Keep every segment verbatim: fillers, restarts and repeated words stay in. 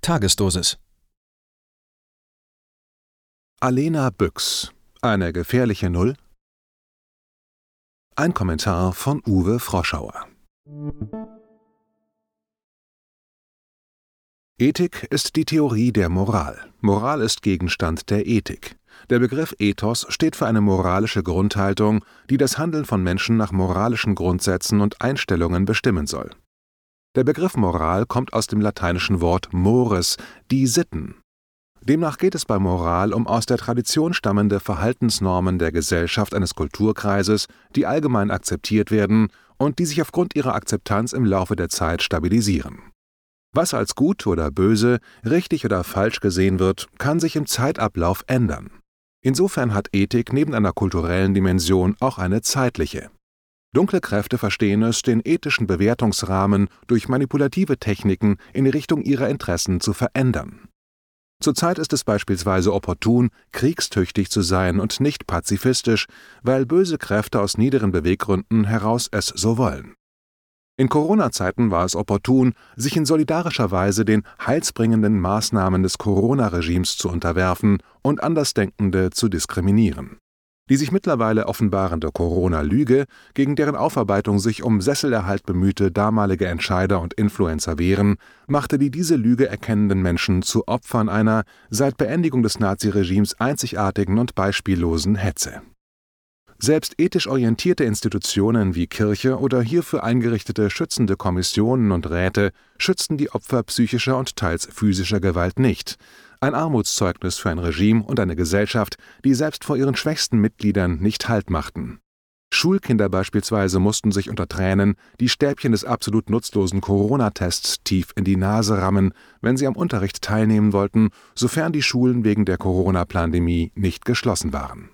Tagesdosis. Alena Büchs. Eine gefährliche Null? Ein Kommentar von Uwe Froschauer. Ethik ist die Theorie der Moral. Moral ist Gegenstand der Ethik. Der Begriff Ethos steht für eine moralische Grundhaltung, die das Handeln von Menschen nach moralischen Grundsätzen und Einstellungen bestimmen soll. Der Begriff Moral kommt aus dem lateinischen Wort mores, die Sitten. Demnach geht es bei Moral um aus der Tradition stammende Verhaltensnormen der Gesellschaft eines Kulturkreises, die allgemein akzeptiert werden und die sich aufgrund ihrer Akzeptanz im Laufe der Zeit stabilisieren. Was als gut oder böse, richtig oder falsch gesehen wird, kann sich im Zeitablauf ändern. Insofern hat Ethik neben einer kulturellen Dimension auch eine zeitliche. Dunkle Kräfte verstehen es, den ethischen Bewertungsrahmen durch manipulative Techniken in Richtung ihrer Interessen zu verändern. Zurzeit ist es beispielsweise opportun, kriegstüchtig zu sein und nicht pazifistisch, weil böse Kräfte aus niederen Beweggründen heraus es so wollen. In Corona-Zeiten war es opportun, sich in solidarischer Weise den heilsbringenden Maßnahmen des Corona-Regimes zu unterwerfen und Andersdenkende zu diskriminieren. Die sich mittlerweile offenbarende Corona-Lüge, gegen deren Aufarbeitung sich um Sesselerhalt bemühte damalige Entscheider und Influencer wehren, machte die diese Lüge erkennenden Menschen zu Opfern einer seit Beendigung des Naziregimes einzigartigen und beispiellosen Hetze. Selbst ethisch orientierte Institutionen wie Kirche oder hierfür eingerichtete schützende Kommissionen und Räte schützten die Opfer psychischer und teils physischer Gewalt nicht. Ein Armutszeugnis für ein Regime und eine Gesellschaft, die selbst vor ihren schwächsten Mitgliedern nicht Halt machten. Schulkinder beispielsweise mussten sich unter Tränen die Stäbchen des absolut nutzlosen Corona-Tests tief in die Nase rammen, wenn sie am Unterricht teilnehmen wollten, sofern die Schulen wegen der Corona-Pandemie nicht geschlossen waren.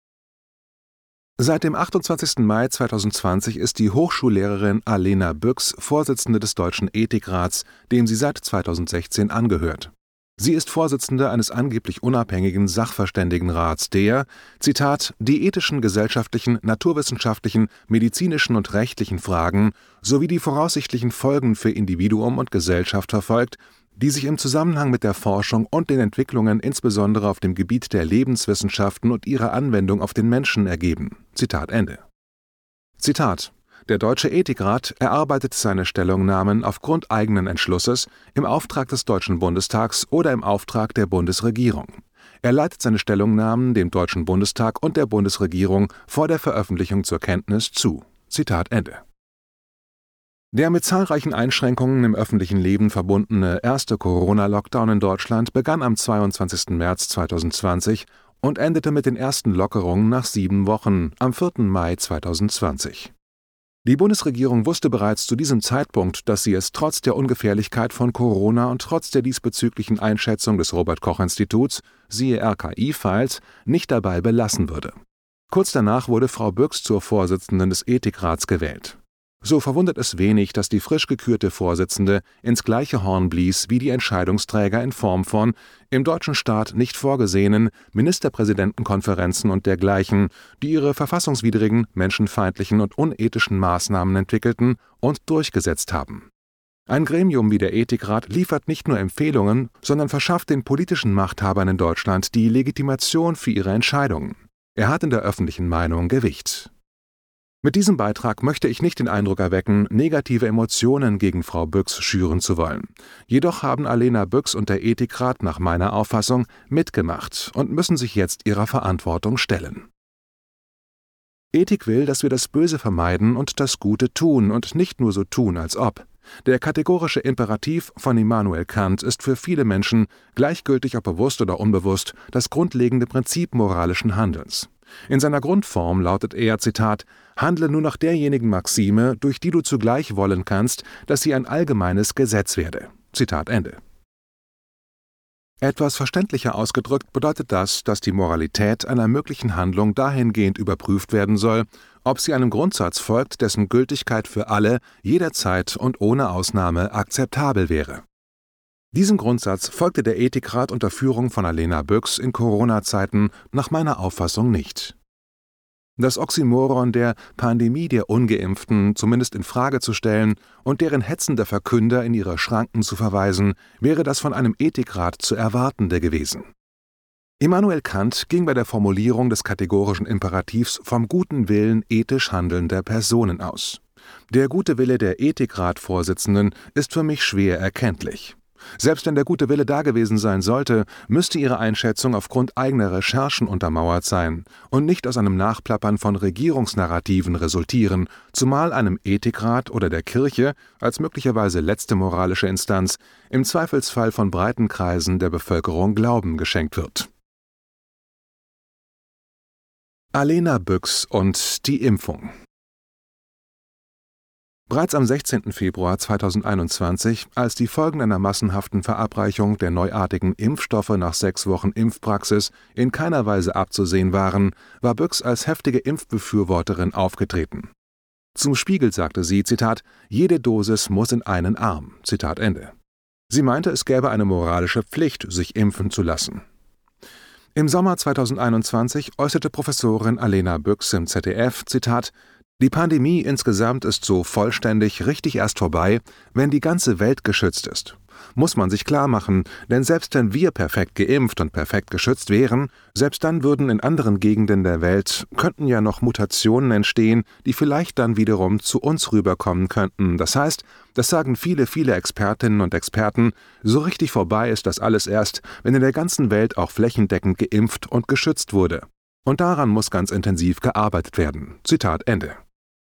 Seit dem achtundzwanzigsten Mai zweitausendzwanzig ist die Hochschullehrerin Alena Büchs Vorsitzende des Deutschen Ethikrats, dem sie seit zweitausendsechzehn angehört. Sie ist Vorsitzende eines angeblich unabhängigen Sachverständigenrats, der, Zitat, die ethischen, gesellschaftlichen, naturwissenschaftlichen, medizinischen und rechtlichen Fragen sowie die voraussichtlichen Folgen für Individuum und Gesellschaft verfolgt, die sich im Zusammenhang mit der Forschung und den Entwicklungen insbesondere auf dem Gebiet der Lebenswissenschaften und ihrer Anwendung auf den Menschen ergeben. Zitat Ende. Zitat: Der Deutsche Ethikrat erarbeitet seine Stellungnahmen aufgrund eigenen Entschlusses im Auftrag des Deutschen Bundestags oder im Auftrag der Bundesregierung. Er leitet seine Stellungnahmen dem Deutschen Bundestag und der Bundesregierung vor der Veröffentlichung zur Kenntnis zu. Zitat Ende. Der mit zahlreichen Einschränkungen im öffentlichen Leben verbundene erste Corona-Lockdown in Deutschland begann am zweiundzwanzigsten März zweitausendzwanzig und endete mit den ersten Lockerungen nach sieben Wochen am vierten Mai zweitausendzwanzig. Die Bundesregierung wusste bereits zu diesem Zeitpunkt, dass sie es trotz der Ungefährlichkeit von Corona und trotz der diesbezüglichen Einschätzung des Robert-Koch-Instituts, siehe R K I-Files, nicht dabei belassen würde. Kurz danach wurde Frau Büchs zur Vorsitzenden des Ethikrats gewählt. So verwundert es wenig, dass die frisch gekürte Vorsitzende ins gleiche Horn blies wie die Entscheidungsträger in Form von im deutschen Staat nicht vorgesehenen Ministerpräsidentenkonferenzen und dergleichen, die ihre verfassungswidrigen, menschenfeindlichen und unethischen Maßnahmen entwickelten und durchgesetzt haben. Ein Gremium wie der Ethikrat liefert nicht nur Empfehlungen, sondern verschafft den politischen Machthabern in Deutschland die Legitimation für ihre Entscheidungen. Er hat in der öffentlichen Meinung Gewicht. Mit diesem Beitrag möchte ich nicht den Eindruck erwecken, negative Emotionen gegen Frau Büchs schüren zu wollen. Jedoch haben Alena Büchs und der Ethikrat nach meiner Auffassung mitgemacht und müssen sich jetzt ihrer Verantwortung stellen. Ethik will, dass wir das Böse vermeiden und das Gute tun und nicht nur so tun, als ob. Der kategorische Imperativ von Immanuel Kant ist für viele Menschen, gleichgültig ob bewusst oder unbewusst, das grundlegende Prinzip moralischen Handelns. In seiner Grundform lautet er, Zitat, »Handle nur nach derjenigen Maxime, durch die du zugleich wollen kannst, dass sie ein allgemeines Gesetz werde.« Zitat Ende. Etwas verständlicher ausgedrückt bedeutet das, dass die Moralität einer möglichen Handlung dahingehend überprüft werden soll, ob sie einem Grundsatz folgt, dessen Gültigkeit für alle, jederzeit und ohne Ausnahme akzeptabel wäre. Diesem Grundsatz folgte der Ethikrat unter Führung von Alena Büchs in Corona-Zeiten nach meiner Auffassung nicht. Das Oxymoron der Pandemie der Ungeimpften zumindest in Frage zu stellen und deren hetzender Verkünder in ihre Schranken zu verweisen, wäre das von einem Ethikrat zu erwartende gewesen. Immanuel Kant ging bei der Formulierung des kategorischen Imperativs vom guten Willen ethisch handelnder Personen aus. Der gute Wille der Ethikrat-Vorsitzenden ist für mich schwer erkenntlich. Selbst wenn der gute Wille da gewesen sein sollte, müsste ihre Einschätzung aufgrund eigener Recherchen untermauert sein und nicht aus einem Nachplappern von Regierungsnarrativen resultieren, zumal einem Ethikrat oder der Kirche als möglicherweise letzte moralische Instanz im Zweifelsfall von breiten Kreisen der Bevölkerung Glauben geschenkt wird. Alena Büchs und die Impfung. Bereits am sechzehnten Februar zweitausendeinundzwanzig, als die Folgen einer massenhaften Verabreichung der neuartigen Impfstoffe nach sechs Wochen Impfpraxis in keiner Weise abzusehen waren, war Büchs als heftige Impfbefürworterin aufgetreten. Zum Spiegel sagte sie, Zitat, »Jede Dosis muss in einen Arm«, Zitat Ende. Sie meinte, es gäbe eine moralische Pflicht, sich impfen zu lassen. Im Sommer zweitausendeinundzwanzig äußerte Professorin Alena Büchs im Z D F, Zitat, »Die Pandemie insgesamt ist so vollständig richtig erst vorbei, wenn die ganze Welt geschützt ist. Muss man sich klar machen, denn selbst wenn wir perfekt geimpft und perfekt geschützt wären, selbst dann würden in anderen Gegenden der Welt, könnten ja noch Mutationen entstehen, die vielleicht dann wiederum zu uns rüberkommen könnten. Das heißt, das sagen viele, viele Expertinnen und Experten, so richtig vorbei ist das alles erst, wenn in der ganzen Welt auch flächendeckend geimpft und geschützt wurde. Und daran muss ganz intensiv gearbeitet werden.« Zitat Ende.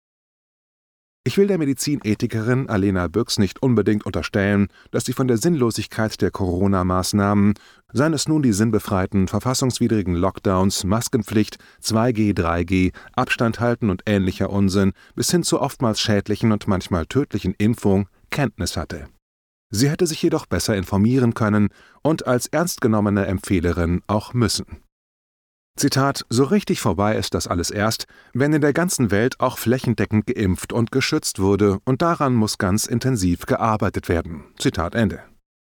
Ich will der Medizinethikerin Alena Büchs nicht unbedingt unterstellen, dass sie von der Sinnlosigkeit der Corona-Maßnahmen, seien es nun die sinnbefreiten, verfassungswidrigen Lockdowns, Maskenpflicht, zwei G, drei G, Abstand halten und ähnlicher Unsinn, bis hin zur oftmals schädlichen und manchmal tödlichen Impfung, Kenntnis hatte. Sie hätte sich jedoch besser informieren können und als ernstgenommene Empfehlerin auch müssen. Zitat, »So richtig vorbei ist das alles erst, wenn in der ganzen Welt auch flächendeckend geimpft und geschützt wurde, und daran muss ganz intensiv gearbeitet werden.« Zitat Ende.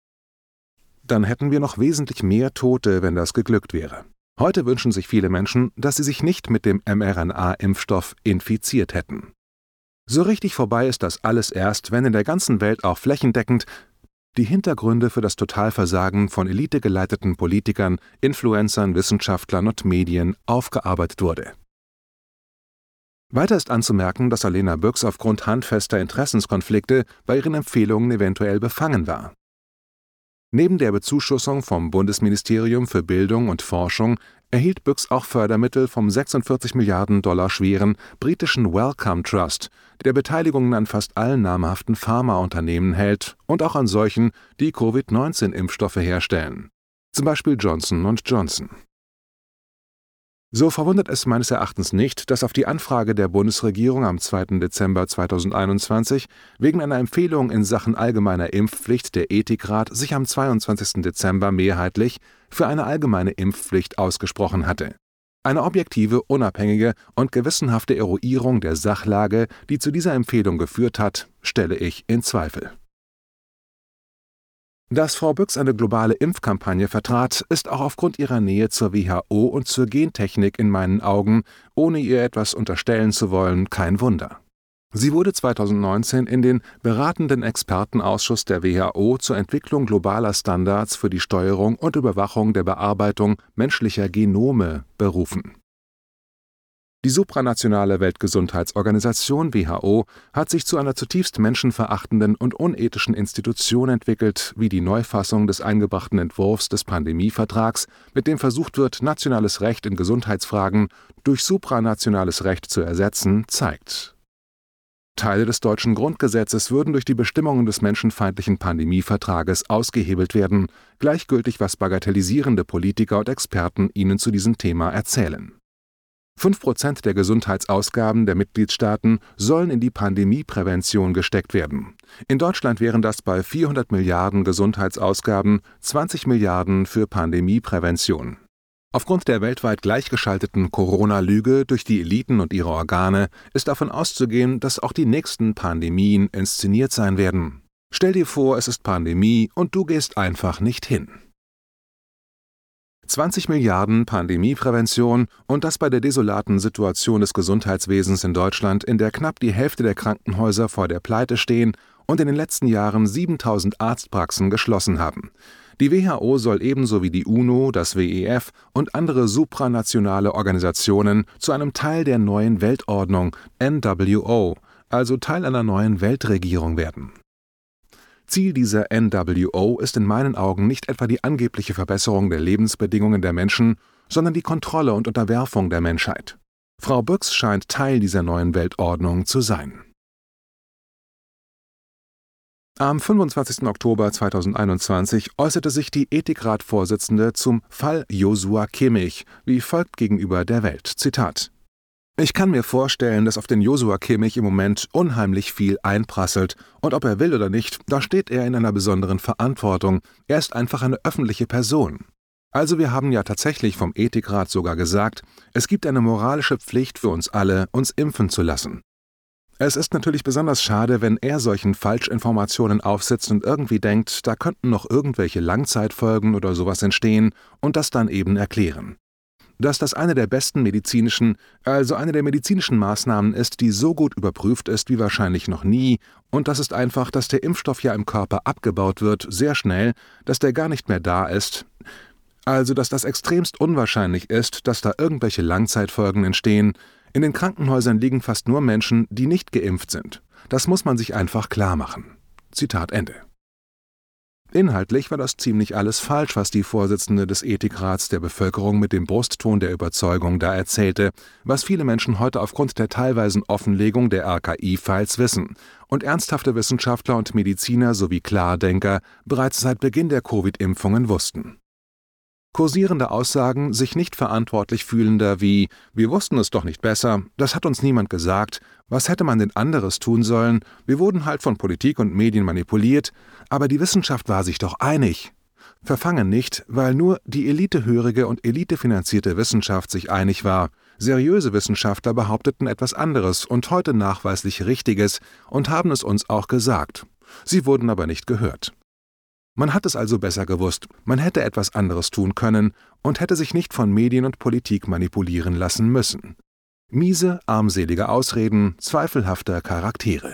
Dann hätten wir noch wesentlich mehr Tote, wenn das geglückt wäre. Heute wünschen sich viele Menschen, dass sie sich nicht mit dem mRNA-Impfstoff infiziert hätten. So richtig vorbei ist das alles erst, wenn in der ganzen Welt auch flächendeckend die Hintergründe für das Totalversagen von elitegeleiteten Politikern, Influencern, Wissenschaftlern und Medien aufgearbeitet wurde. Weiter ist anzumerken, dass Alena Büchs aufgrund handfester Interessenskonflikte bei ihren Empfehlungen eventuell befangen war. Neben der Bezuschussung vom Bundesministerium für Bildung und Forschung erhielt Büchs auch Fördermittel vom sechsundvierzig Milliarden Dollar schweren britischen Wellcome Trust, der Beteiligungen an fast allen namhaften Pharmaunternehmen hält und auch an solchen, die Covid neunzehn Impfstoffe herstellen, zum Beispiel Johnson und Johnson. So verwundert es meines Erachtens nicht, dass auf die Anfrage der Bundesregierung am zweiten Dezember zweitausendeinundzwanzig wegen einer Empfehlung in Sachen allgemeiner Impfpflicht der Ethikrat sich am zweiundzwanzigsten Dezember mehrheitlich für eine allgemeine Impfpflicht ausgesprochen hatte. Eine objektive, unabhängige und gewissenhafte Eruierung der Sachlage, die zu dieser Empfehlung geführt hat, stelle ich in Zweifel. Dass Frau Büchs eine globale Impfkampagne vertrat, ist auch aufgrund ihrer Nähe zur W H O und zur Gentechnik in meinen Augen, ohne ihr etwas unterstellen zu wollen, kein Wunder. Sie wurde zweitausendneunzehn in den beratenden Expertenausschuss der W H O zur Entwicklung globaler Standards für die Steuerung und Überwachung der Bearbeitung menschlicher Genome berufen. Die supranationale Weltgesundheitsorganisation W H O hat sich zu einer zutiefst menschenverachtenden und unethischen Institution entwickelt, wie die Neufassung des eingebrachten Entwurfs des Pandemievertrags, mit dem versucht wird, nationales Recht in Gesundheitsfragen durch supranationales Recht zu ersetzen, zeigt. Teile des deutschen Grundgesetzes würden durch die Bestimmungen des menschenfeindlichen Pandemievertrages ausgehebelt werden, gleichgültig was bagatellisierende Politiker und Experten ihnen zu diesem Thema erzählen. Fünf Prozent der Gesundheitsausgaben der Mitgliedstaaten sollen in die Pandemieprävention gesteckt werden. In Deutschland wären das bei vierhundert Milliarden Gesundheitsausgaben zwanzig Milliarden für Pandemieprävention. Aufgrund der weltweit gleichgeschalteten Corona-Lüge durch die Eliten und ihre Organe ist davon auszugehen, dass auch die nächsten Pandemien inszeniert sein werden. Stell dir vor, es ist Pandemie und du gehst einfach nicht hin. zwanzig Milliarden Pandemieprävention und das bei der desolaten Situation des Gesundheitswesens in Deutschland, in der knapp die Hälfte der Krankenhäuser vor der Pleite stehen und in den letzten Jahren siebentausend Arztpraxen geschlossen haben. Die W H O soll ebenso wie die UNO, das W E F und andere supranationale Organisationen zu einem Teil der neuen Weltordnung N W O, also Teil einer neuen Weltregierung werden. Ziel dieser N W O ist in meinen Augen nicht etwa die angebliche Verbesserung der Lebensbedingungen der Menschen, sondern die Kontrolle und Unterwerfung der Menschheit. Frau Büchs scheint Teil dieser neuen Weltordnung zu sein. Am fünfundzwanzigsten Oktober zweitausendeinundzwanzig äußerte sich die Ethikrat-Vorsitzende zum Fall Joshua Kimmich wie folgt gegenüber der Welt, Zitat: Ich kann mir vorstellen, dass auf den Joshua Kimmich im Moment unheimlich viel einprasselt, und ob er will oder nicht, da steht er in einer besonderen Verantwortung. Er ist einfach eine öffentliche Person. Also wir haben ja tatsächlich vom Ethikrat sogar gesagt, es gibt eine moralische Pflicht für uns alle, uns impfen zu lassen. Es ist natürlich besonders schade, wenn er solchen Falschinformationen aufsitzt und irgendwie denkt, da könnten noch irgendwelche Langzeitfolgen oder sowas entstehen und das dann eben erklären. Dass das eine der besten medizinischen, also eine der medizinischen Maßnahmen ist, die so gut überprüft ist wie wahrscheinlich noch nie, und das ist einfach, dass der Impfstoff ja im Körper abgebaut wird, sehr schnell, dass der gar nicht mehr da ist. Also, dass das extremst unwahrscheinlich ist, dass da irgendwelche Langzeitfolgen entstehen. In den Krankenhäusern liegen fast nur Menschen, die nicht geimpft sind. Das muss man sich einfach klar machen. Zitat Ende. Inhaltlich war das ziemlich alles falsch, was die Vorsitzende des Ethikrats der Bevölkerung mit dem Brustton der Überzeugung da erzählte, was viele Menschen heute aufgrund der teilweisen Offenlegung der R K I-Files wissen und ernsthafte Wissenschaftler und Mediziner sowie Klardenker bereits seit Beginn der Covid-Impfungen wussten. Kursierende Aussagen sich nicht verantwortlich fühlender wie »Wir wussten es doch nicht besser, das hat uns niemand gesagt, was hätte man denn anderes tun sollen, wir wurden halt von Politik und Medien manipuliert, aber die Wissenschaft war sich doch einig«, verfangen nicht, weil nur die elitehörige und elitefinanzierte Wissenschaft sich einig war. Seriöse Wissenschaftler behaupteten etwas anderes und heute nachweislich Richtiges und haben es uns auch gesagt. Sie wurden aber nicht gehört. Man hat es also besser gewusst, man hätte etwas anderes tun können und hätte sich nicht von Medien und Politik manipulieren lassen müssen. Miese, armselige Ausreden zweifelhafter Charaktere.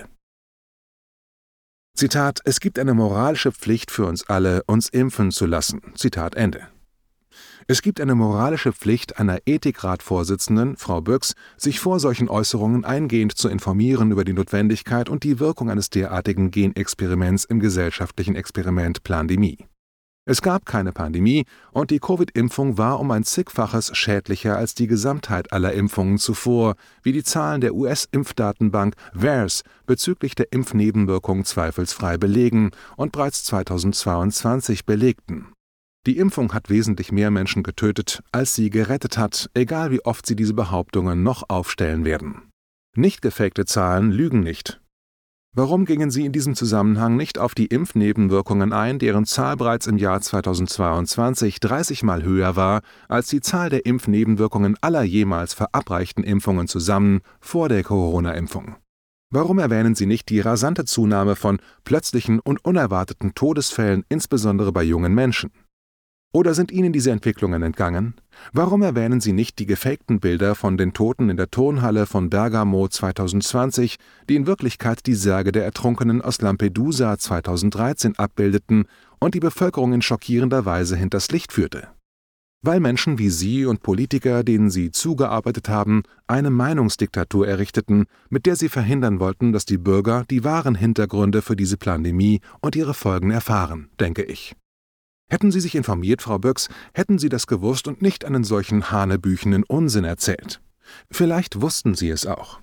Zitat: Es gibt eine moralische Pflicht für uns alle, uns impfen zu lassen. Zitat Ende. Es gibt eine moralische Pflicht einer Ethikrat-Vorsitzenden, Frau Büchs, sich vor solchen Äußerungen eingehend zu informieren über die Notwendigkeit und die Wirkung eines derartigen Genexperiments im gesellschaftlichen Experiment Plandemie. Es gab keine Pandemie und die Covid-Impfung war um ein zigfaches schädlicher als die Gesamtheit aller Impfungen zuvor, wie die Zahlen der U S-Impfdatenbank V A E R S bezüglich der Impfnebenwirkungen zweifelsfrei belegen und bereits zweitausendzweiundzwanzig belegten. Die Impfung hat wesentlich mehr Menschen getötet, als sie gerettet hat, egal wie oft sie diese Behauptungen noch aufstellen werden. Nicht gefakte Zahlen lügen nicht. Warum gingen Sie in diesem Zusammenhang nicht auf die Impfnebenwirkungen ein, deren Zahl bereits im Jahr zweitausendzweiundzwanzig dreißig Mal höher war als die Zahl der Impfnebenwirkungen aller jemals verabreichten Impfungen zusammen vor der Corona-Impfung? Warum erwähnen Sie nicht die rasante Zunahme von plötzlichen und unerwarteten Todesfällen, insbesondere bei jungen Menschen? Oder sind Ihnen diese Entwicklungen entgangen? Warum erwähnen Sie nicht die gefakten Bilder von den Toten in der Turnhalle von Bergamo zweitausendzwanzig, die in Wirklichkeit die Särge der Ertrunkenen aus Lampedusa zweitausenddreizehn abbildeten und die Bevölkerung in schockierender Weise hinters Licht führte? Weil Menschen wie Sie und Politiker, denen Sie zugearbeitet haben, eine Meinungsdiktatur errichteten, mit der Sie verhindern wollten, dass die Bürger die wahren Hintergründe für diese Pandemie und ihre Folgen erfahren, denke ich. Hätten Sie sich informiert, Frau Büchs, hätten Sie das gewusst und nicht einen solchen hanebüchenen Unsinn erzählt. Vielleicht wussten Sie es auch.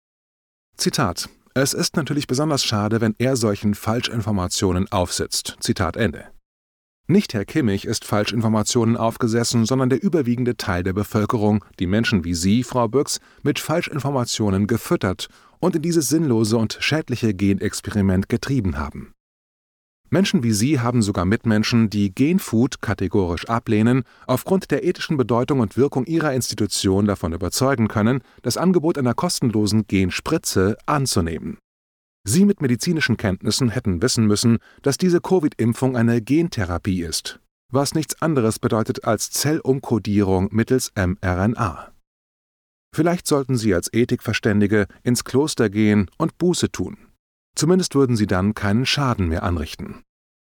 Zitat: Es ist natürlich besonders schade, wenn er solchen Falschinformationen aufsitzt. Zitat Ende. Nicht Herr Kimmich ist Falschinformationen aufgesessen, sondern der überwiegende Teil der Bevölkerung, die Menschen wie Sie, Frau Büchs, mit Falschinformationen gefüttert und in dieses sinnlose und schädliche Genexperiment getrieben haben. Menschen wie Sie haben sogar Mitmenschen, die Genfood kategorisch ablehnen, aufgrund der ethischen Bedeutung und Wirkung ihrer Institution davon überzeugen können, das Angebot einer kostenlosen Genspritze anzunehmen. Sie mit medizinischen Kenntnissen hätten wissen müssen, dass diese Covid-Impfung eine Gentherapie ist. was nichts anderes bedeutet als Zellumkodierung mittels mRNA. Vielleicht sollten Sie als Ethikverständige ins Kloster gehen und Buße tun. Zumindest würden Sie dann keinen Schaden mehr anrichten.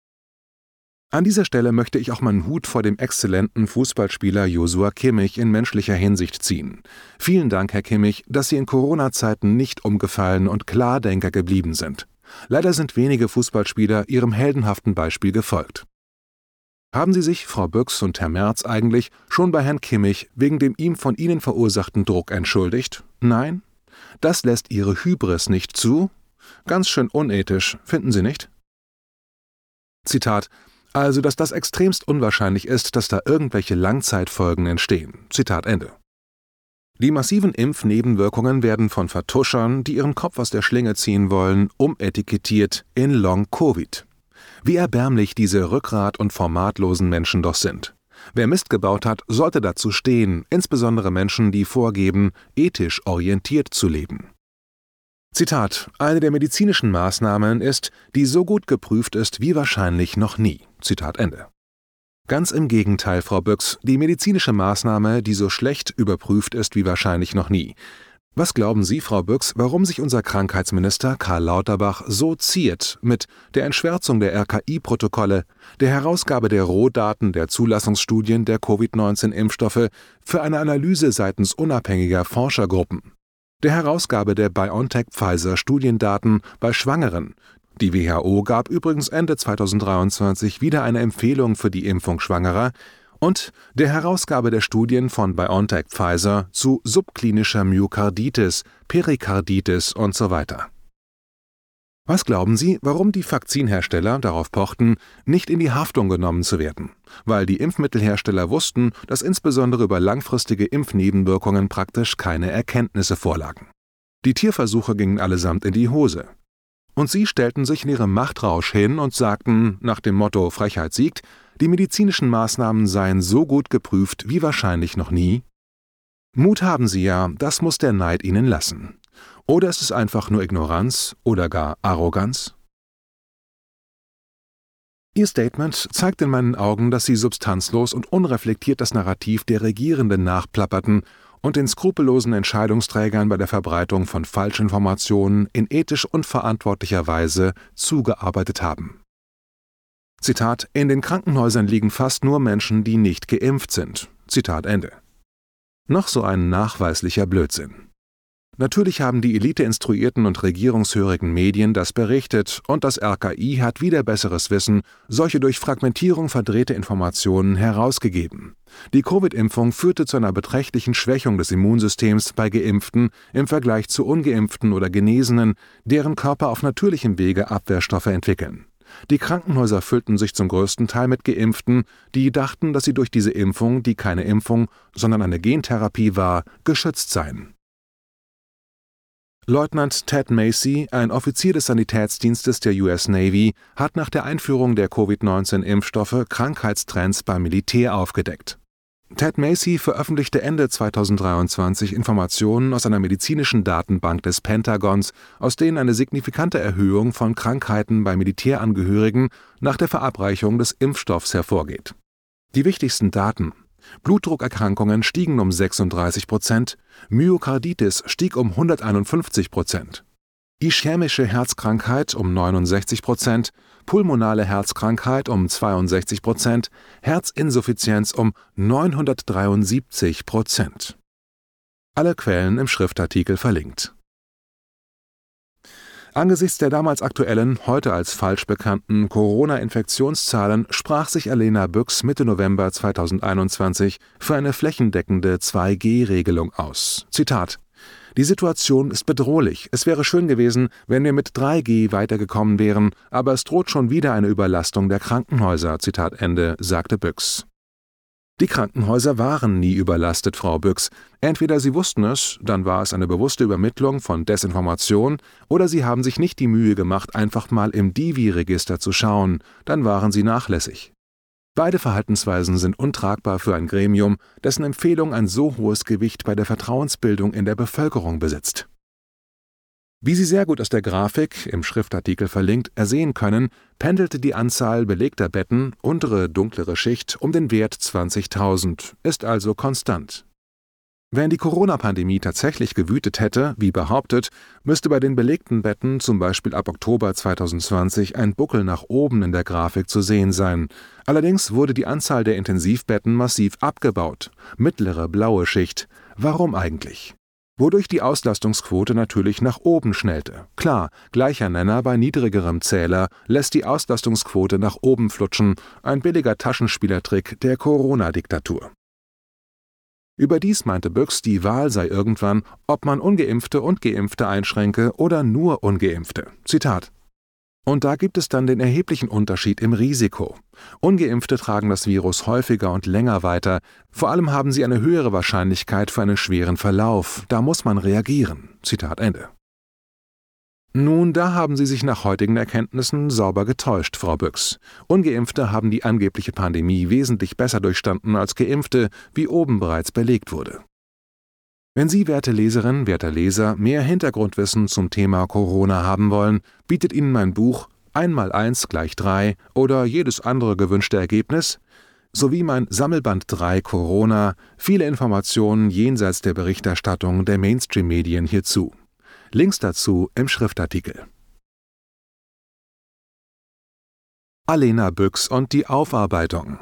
An dieser Stelle möchte ich auch meinen Hut vor dem exzellenten Fußballspieler Joshua Kimmich in menschlicher Hinsicht ziehen. Vielen Dank, Herr Kimmich, dass Sie in Corona-Zeiten nicht umgefallen und Klardenker geblieben sind. Leider sind wenige Fußballspieler Ihrem heldenhaften Beispiel gefolgt. Haben Sie sich, Frau Büchs und Herr Merz, eigentlich schon bei Herrn Kimmich wegen dem ihm von Ihnen verursachten Druck entschuldigt? Nein? Das lässt Ihre Hybris nicht zu? Ganz schön unethisch, finden Sie nicht? Zitat: Also, dass das extremst unwahrscheinlich ist, dass da irgendwelche Langzeitfolgen entstehen. Zitat Ende. Die massiven Impfnebenwirkungen werden von Vertuschern, die ihren Kopf aus der Schlinge ziehen wollen, umetikettiert in Long-Covid. Wie erbärmlich diese rückgrat- und formatlosen Menschen doch sind. Wer Mist gebaut hat, sollte dazu stehen, insbesondere Menschen, die vorgeben, ethisch orientiert zu leben. Zitat: Eine der medizinischen Maßnahmen ist, die so gut geprüft ist wie wahrscheinlich noch nie. Zitat Ende. Ganz im Gegenteil, Frau Büchs, die medizinische Maßnahme, die so schlecht überprüft ist wie wahrscheinlich noch nie. Was glauben Sie, Frau Büchs, warum sich unser Krankheitsminister Karl Lauterbach so ziert mit der Entschwärzung der R K I-Protokolle, der Herausgabe der Rohdaten der Zulassungsstudien der Covid neunzehn Impfstoffe für eine Analyse seitens unabhängiger Forschergruppen, der Herausgabe der BioNTech-Pfizer-Studiendaten bei Schwangeren? Die W H O gab übrigens Ende zweitausenddreiundzwanzig wieder eine Empfehlung für die Impfung Schwangerer und der Herausgabe der Studien von BioNTech Pfizer zu subklinischer Myokarditis, Perikarditis und so weiter. Was glauben Sie, warum die Vakzinhersteller darauf pochten, nicht in die Haftung genommen zu werden? Weil die Impfmittelhersteller wussten, dass insbesondere über langfristige Impfnebenwirkungen praktisch keine Erkenntnisse vorlagen. Die Tierversuche gingen allesamt in die Hose. Und sie stellten sich in ihrem Machtrausch hin und sagten, nach dem Motto Frechheit siegt, die medizinischen Maßnahmen seien so gut geprüft wie wahrscheinlich noch nie? Mut haben sie ja, das muss der Neid ihnen lassen. Oder ist es einfach nur Ignoranz oder gar Arroganz? Ihr Statement zeigt in meinen Augen, dass sie substanzlos und unreflektiert das Narrativ der Regierenden nachplapperten und den skrupellosen Entscheidungsträgern bei der Verbreitung von Falschinformationen in ethisch unverantwortlicher Weise zugearbeitet haben. Zitat: In den Krankenhäusern liegen fast nur Menschen, die nicht geimpft sind. Zitat Ende. Noch so ein nachweislicher Blödsinn. Natürlich haben die eliteinstruierten und regierungshörigen Medien das berichtet und das R K I hat wider besseres Wissen solche durch Fragmentierung verdrehte Informationen herausgegeben. Die Covid-Impfung führte zu einer beträchtlichen Schwächung des Immunsystems bei Geimpften im Vergleich zu Ungeimpften oder Genesenen, deren Körper auf natürlichem Wege Abwehrstoffe entwickeln. Die Krankenhäuser füllten sich zum größten Teil mit Geimpften, die dachten, dass sie durch diese Impfung, die keine Impfung, sondern eine Gentherapie war, geschützt seien. Leutnant Ted Macy, ein Offizier des Sanitätsdienstes der U S Navy, hat nach der Einführung der Covid neunzehn Impfstoffe Krankheitstrends beim Militär aufgedeckt. Ted Macy veröffentlichte Ende zweitausenddreiundzwanzig Informationen aus einer medizinischen Datenbank des Pentagons, aus denen eine signifikante Erhöhung von Krankheiten bei Militärangehörigen nach der Verabreichung des Impfstoffs hervorgeht. Die wichtigsten Daten: Blutdruckerkrankungen stiegen um sechsunddreißig Prozent, Myokarditis stieg um hunderteinundfünfzig Prozent, ischämische Herzkrankheit um neunundsechzig Prozent, pulmonale Herzkrankheit um zweiundsechzig Prozent, Herzinsuffizienz um neunhundertdreiundsiebzig Prozent. Alle Quellen im Schriftartikel verlinkt. Angesichts der damals aktuellen, heute als falsch bekannten Corona-Infektionszahlen sprach sich Alena Büchs Mitte November zweitausendeinundzwanzig für eine flächendeckende zwei G Regelung aus. Zitat: Die Situation ist bedrohlich. Es wäre schön gewesen, wenn wir mit drei G weitergekommen wären, aber es droht schon wieder eine Überlastung der Krankenhäuser. Zitat Ende, sagte Büchs. Die Krankenhäuser waren nie überlastet, Frau Büchs. Entweder Sie wussten es, dann war es eine bewusste Übermittlung von Desinformation, oder Sie haben sich nicht die Mühe gemacht, einfach mal im Divi-Register zu schauen, dann waren Sie nachlässig. Beide Verhaltensweisen sind untragbar für ein Gremium, dessen Empfehlung ein so hohes Gewicht bei der Vertrauensbildung in der Bevölkerung besitzt. Wie Sie sehr gut aus der Grafik, im Schriftartikel verlinkt, ersehen können, pendelte die Anzahl belegter Betten, untere dunklere Schicht, um den Wert zwanzigtausend, ist also konstant. Wenn die Corona-Pandemie tatsächlich gewütet hätte, wie behauptet, müsste bei den belegten Betten zum Beispiel ab Oktober zweitausendzwanzig ein Buckel nach oben in der Grafik zu sehen sein. Allerdings wurde die Anzahl der Intensivbetten massiv abgebaut. Mittlere blaue Schicht. Warum eigentlich? Wodurch die Auslastungsquote natürlich nach oben schnellte. Klar, gleicher Nenner bei niedrigerem Zähler lässt die Auslastungsquote nach oben flutschen, ein billiger Taschenspielertrick der Corona-Diktatur. Überdies meinte Büchs, die Wahl sei irgendwann, ob man Ungeimpfte und Geimpfte einschränke oder nur Ungeimpfte. Zitat: Und da gibt es dann den erheblichen Unterschied im Risiko. Ungeimpfte tragen das Virus häufiger und länger weiter. Vor allem haben sie eine höhere Wahrscheinlichkeit für einen schweren Verlauf. Da muss man reagieren. Zitat Ende. Nun, da haben Sie sich nach heutigen Erkenntnissen sauber getäuscht, Frau Büchs. Ungeimpfte haben die angebliche Pandemie wesentlich besser durchstanden als Geimpfte, wie oben bereits belegt wurde. Wenn Sie, werte Leserinnen, werter Leser, mehr Hintergrundwissen zum Thema Corona haben wollen, bietet Ihnen mein Buch eins eins gleich drei oder jedes andere gewünschte Ergebnis sowie mein Sammelband drei Corona viele Informationen jenseits der Berichterstattung der Mainstream-Medien hierzu. Links dazu im Schriftartikel. Alena Büchs und die Aufarbeitung.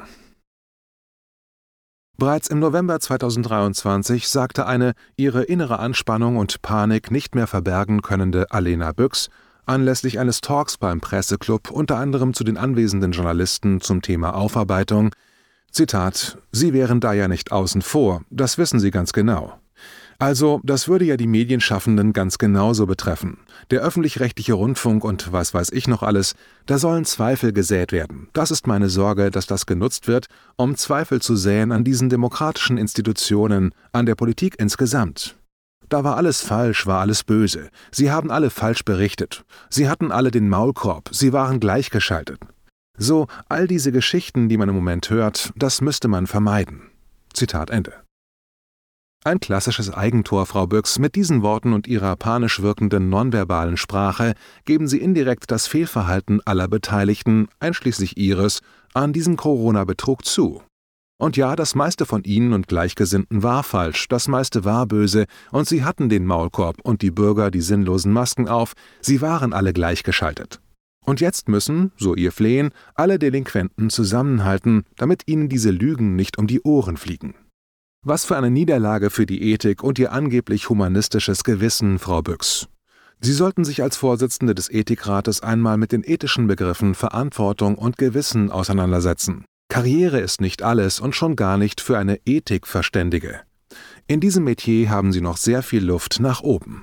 Bereits im November zweitausenddreiundzwanzig sagte eine ihre innere Anspannung und Panik nicht mehr verbergen könnende Alena Büchs anlässlich eines Talks beim Presseclub unter anderem zu den anwesenden Journalisten zum Thema Aufarbeitung, Zitat: Sie wären da ja nicht außen vor, das wissen Sie ganz genau. Also, das würde ja die Medienschaffenden ganz genauso betreffen. Der öffentlich-rechtliche Rundfunk und was weiß ich noch alles, da sollen Zweifel gesät werden. Das ist meine Sorge, dass das genutzt wird, um Zweifel zu säen an diesen demokratischen Institutionen, an der Politik insgesamt. Da war alles falsch, war alles böse. Sie haben alle falsch berichtet. Sie hatten alle den Maulkorb, sie waren gleichgeschaltet. So, all diese Geschichten, die man im Moment hört, das müsste man vermeiden. Zitat Ende. Ein klassisches Eigentor, Frau Büchs. Mit diesen Worten und ihrer panisch wirkenden nonverbalen Sprache geben Sie indirekt das Fehlverhalten aller Beteiligten, einschließlich Ihres, an diesem Corona-Betrug zu. Und ja, das meiste von Ihnen und Gleichgesinnten war falsch, das meiste war böse, und Sie hatten den Maulkorb und die Bürger die sinnlosen Masken auf, Sie waren alle gleichgeschaltet. Und jetzt müssen, so Ihr Flehen, alle Delinquenten zusammenhalten, damit Ihnen diese Lügen nicht um die Ohren fliegen. Was für eine Niederlage für die Ethik und Ihr angeblich humanistisches Gewissen, Frau Büchs. Sie sollten sich als Vorsitzende des Ethikrates einmal mit den ethischen Begriffen Verantwortung und Gewissen auseinandersetzen. Karriere ist nicht alles und schon gar nicht für eine Ethikverständige. In diesem Metier haben Sie noch sehr viel Luft nach oben.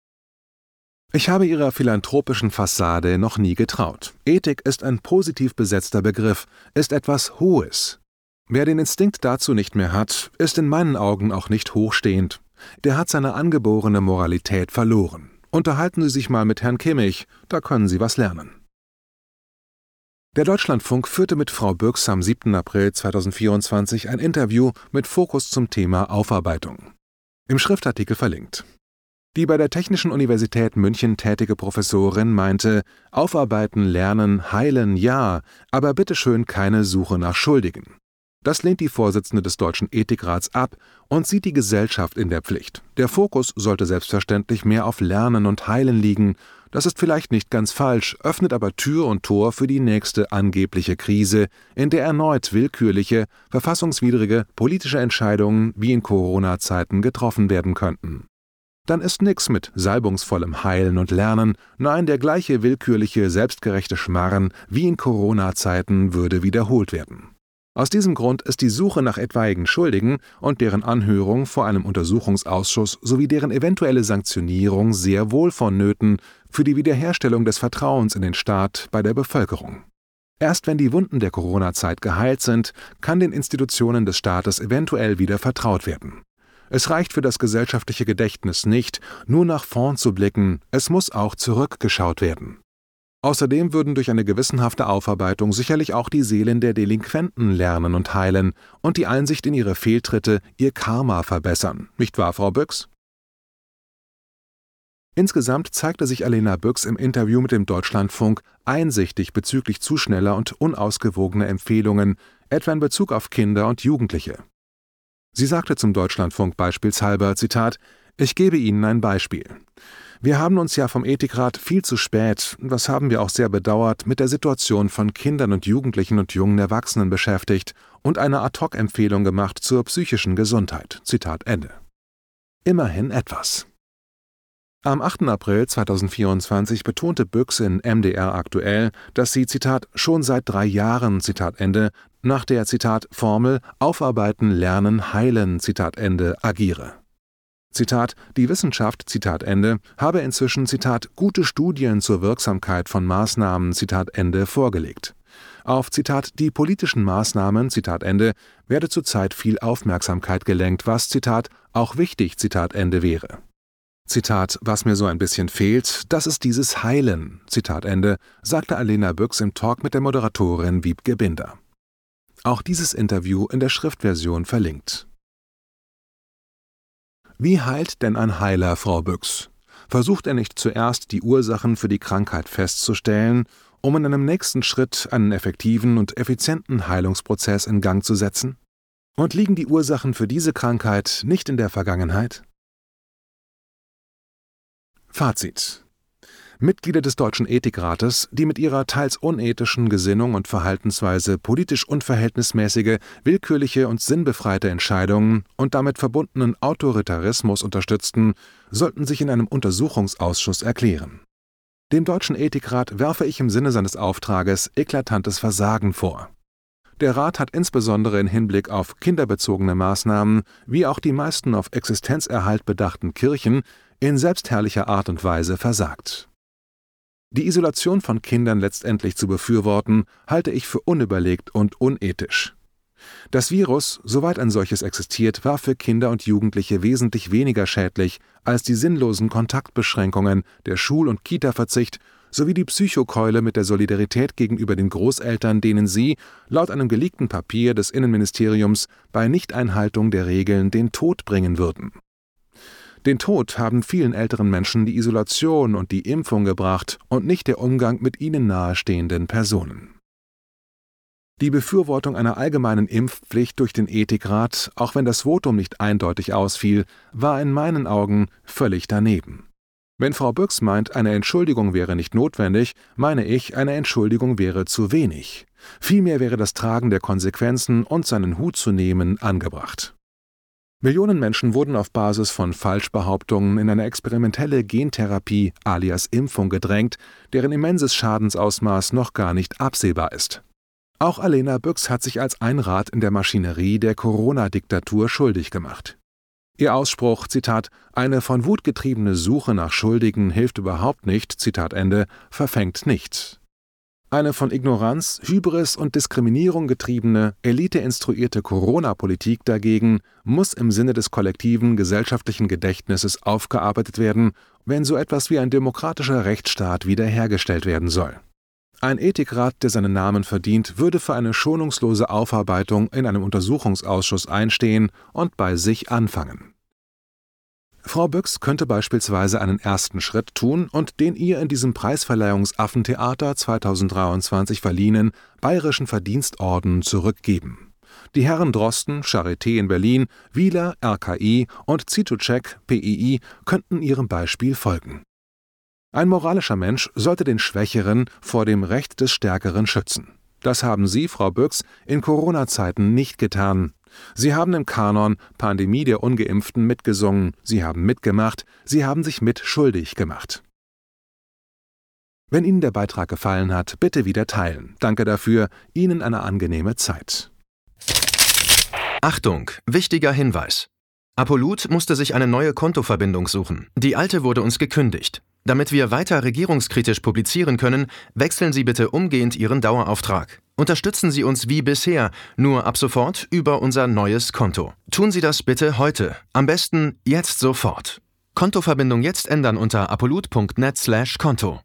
Ich habe Ihrer philanthropischen Fassade noch nie getraut. Ethik ist ein positiv besetzter Begriff, ist etwas Hohes. Wer den Instinkt dazu nicht mehr hat, ist in meinen Augen auch nicht hochstehend. Der hat seine angeborene Moralität verloren. Unterhalten Sie sich mal mit Herrn Kimmich, da können Sie was lernen. Der Deutschlandfunk führte mit Frau Büchs am siebten April zweitausendvierundzwanzig ein Interview mit Fokus zum Thema Aufarbeitung. Im Schriftartikel verlinkt. Die bei der Technischen Universität München tätige Professorin meinte, aufarbeiten, lernen, heilen, ja, aber bitteschön keine Suche nach Schuldigen. Das lehnt die Vorsitzende des Deutschen Ethikrats ab und sieht die Gesellschaft in der Pflicht. Der Fokus sollte selbstverständlich mehr auf Lernen und Heilen liegen. Das ist vielleicht nicht ganz falsch, öffnet aber Tür und Tor für die nächste angebliche Krise, in der erneut willkürliche, verfassungswidrige politische Entscheidungen wie in Corona-Zeiten getroffen werden könnten. Dann ist nix mit salbungsvollem Heilen und Lernen, nein, der gleiche willkürliche, selbstgerechte Schmarren wie in Corona-Zeiten würde wiederholt werden. Aus diesem Grund ist die Suche nach etwaigen Schuldigen und deren Anhörung vor einem Untersuchungsausschuss sowie deren eventuelle Sanktionierung sehr wohl vonnöten für die Wiederherstellung des Vertrauens in den Staat bei der Bevölkerung. Erst wenn die Wunden der Corona-Zeit geheilt sind, kann den Institutionen des Staates eventuell wieder vertraut werden. Es reicht für das gesellschaftliche Gedächtnis nicht, nur nach vorn zu blicken, es muss auch zurückgeschaut werden. Außerdem würden durch eine gewissenhafte Aufarbeitung sicherlich auch die Seelen der Delinquenten lernen und heilen und die Einsicht in ihre Fehltritte ihr Karma verbessern. Nicht wahr, Frau Büchs? Insgesamt zeigte sich Alena Büchs im Interview mit dem Deutschlandfunk einsichtig bezüglich zu schneller und unausgewogener Empfehlungen, etwa in Bezug auf Kinder und Jugendliche. Sie sagte zum Deutschlandfunk beispielshalber, Zitat, »Ich gebe Ihnen ein Beispiel. Wir haben uns ja vom Ethikrat viel zu spät, das haben wir auch sehr bedauert, mit der Situation von Kindern und Jugendlichen und jungen Erwachsenen beschäftigt und eine Ad-hoc-Empfehlung gemacht zur psychischen Gesundheit.« Zitat Ende. Immerhin etwas. Am achten April zweitausendvierundzwanzig betonte Büchs in M D R aktuell, dass sie, Zitat, schon seit drei Jahren, Zitat Ende, nach der, Zitat, Formel Aufarbeiten, Lernen, Heilen, Zitat Ende, agiere. Zitat, die Wissenschaft, Zitat Ende, habe inzwischen, Zitat, gute Studien zur Wirksamkeit von Maßnahmen, Zitat Ende, vorgelegt. Auf, Zitat, die politischen Maßnahmen, Zitat Ende, werde zurzeit viel Aufmerksamkeit gelenkt, was, Zitat, auch wichtig, Zitat Ende, wäre. Zitat, was mir so ein bisschen fehlt, das ist dieses Heilen, Zitat Ende, sagte Alena Büchs im Talk mit der Moderatorin Wiebke Binder. Auch dieses Interview in der Schriftversion verlinkt. Wie heilt denn ein Heiler, Frau Büchs? Versucht er nicht zuerst, die Ursachen für die Krankheit festzustellen, um in einem nächsten Schritt einen effektiven und effizienten Heilungsprozess in Gang zu setzen? Und liegen die Ursachen für diese Krankheit nicht in der Vergangenheit? Fazit: Mitglieder des Deutschen Ethikrates, die mit ihrer teils unethischen Gesinnung und Verhaltensweise politisch unverhältnismäßige, willkürliche und sinnbefreite Entscheidungen und damit verbundenen Autoritarismus unterstützten, sollten sich in einem Untersuchungsausschuss erklären. Dem Deutschen Ethikrat werfe ich im Sinne seines Auftrages eklatantes Versagen vor. Der Rat hat insbesondere in Hinblick auf kinderbezogene Maßnahmen, wie auch die meisten auf Existenzerhalt bedachten Kirchen, in selbstherrlicher Art und Weise versagt. Die Isolation von Kindern letztendlich zu befürworten, halte ich für unüberlegt und unethisch. Das Virus, soweit ein solches existiert, war für Kinder und Jugendliche wesentlich weniger schädlich als die sinnlosen Kontaktbeschränkungen, der Schul- und Kita-Verzicht sowie die Psychokeule mit der Solidarität gegenüber den Großeltern, denen sie, laut einem geleakten Papier des Innenministeriums, bei Nichteinhaltung der Regeln den Tod bringen würden. Den Tod haben vielen älteren Menschen die Isolation und die Impfung gebracht und nicht der Umgang mit ihnen nahestehenden Personen. Die Befürwortung einer allgemeinen Impfpflicht durch den Ethikrat, auch wenn das Votum nicht eindeutig ausfiel, war in meinen Augen völlig daneben. Wenn Frau Büchs meint, eine Entschuldigung wäre nicht notwendig, meine ich, eine Entschuldigung wäre zu wenig. Vielmehr wäre das Tragen der Konsequenzen und seinen Hut zu nehmen angebracht. Millionen Menschen wurden auf Basis von Falschbehauptungen in eine experimentelle Gentherapie alias Impfung gedrängt, deren immenses Schadensausmaß noch gar nicht absehbar ist. Auch Alena Büchs hat sich als ein Rad in der Maschinerie der Corona-Diktatur schuldig gemacht. Ihr Ausspruch, Zitat, eine von Wut getriebene Suche nach Schuldigen hilft überhaupt nicht, Zitat Ende, verfängt nicht. Eine von Ignoranz, Hybris und Diskriminierung getriebene, eliteinstruierte Corona-Politik dagegen muss im Sinne des kollektiven gesellschaftlichen Gedächtnisses aufgearbeitet werden, wenn so etwas wie ein demokratischer Rechtsstaat wiederhergestellt werden soll. Ein Ethikrat, der seinen Namen verdient, würde für eine schonungslose Aufarbeitung in einem Untersuchungsausschuss einstehen und bei sich anfangen. Frau Büchs könnte beispielsweise einen ersten Schritt tun und den ihr in diesem Preisverleihungsaffentheater zweitausenddreiundzwanzig verliehenen Bayerischen Verdienstorden zurückgeben. Die Herren Drosten, Charité in Berlin, Wieler, R K I und Zitucek, P I I, könnten ihrem Beispiel folgen. Ein moralischer Mensch sollte den Schwächeren vor dem Recht des Stärkeren schützen. Das haben Sie, Frau Büchs, in Corona-Zeiten nicht getan. Sie haben im Kanon Pandemie der Ungeimpften mitgesungen, Sie haben mitgemacht, Sie haben sich mit schuldig gemacht. Wenn Ihnen der Beitrag gefallen hat, bitte wieder teilen. Danke dafür, Ihnen eine angenehme Zeit. Achtung, wichtiger Hinweis. Apolut musste sich eine neue Kontoverbindung suchen. Die alte wurde uns gekündigt. Damit wir weiter regierungskritisch publizieren können, wechseln Sie bitte umgehend Ihren Dauerauftrag. Unterstützen Sie uns wie bisher, nur ab sofort über unser neues Konto. Tun Sie das bitte heute. Am besten jetzt sofort. Kontoverbindung jetzt ändern unter apolut punkt net slash konto.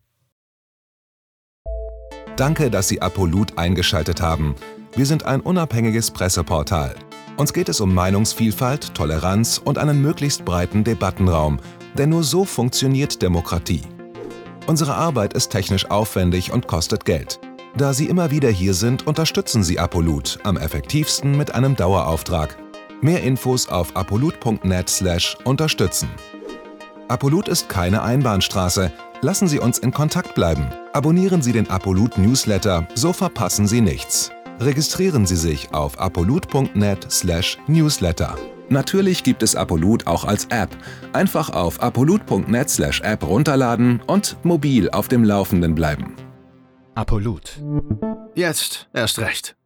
Danke, dass Sie Apolut eingeschaltet haben. Wir sind ein unabhängiges Presseportal. Uns geht es um Meinungsvielfalt, Toleranz und einen möglichst breiten Debattenraum, Denn nur so funktioniert Demokratie. Unsere Arbeit ist technisch aufwendig und kostet Geld. Da Sie immer wieder hier sind, unterstützen Sie Apolut am effektivsten mit einem Dauerauftrag. Mehr Infos auf apolut punkt net slash unterstützen. Apolut ist keine Einbahnstraße. Lassen Sie uns in Kontakt bleiben. Abonnieren Sie den Apolut Newsletter, so verpassen Sie nichts. Registrieren Sie sich auf apolut punkt net slash newsletter. Natürlich gibt es Apolut auch als App. Einfach auf apolut punkt net slash app runterladen und mobil auf dem Laufenden bleiben. Apolut. Jetzt erst recht.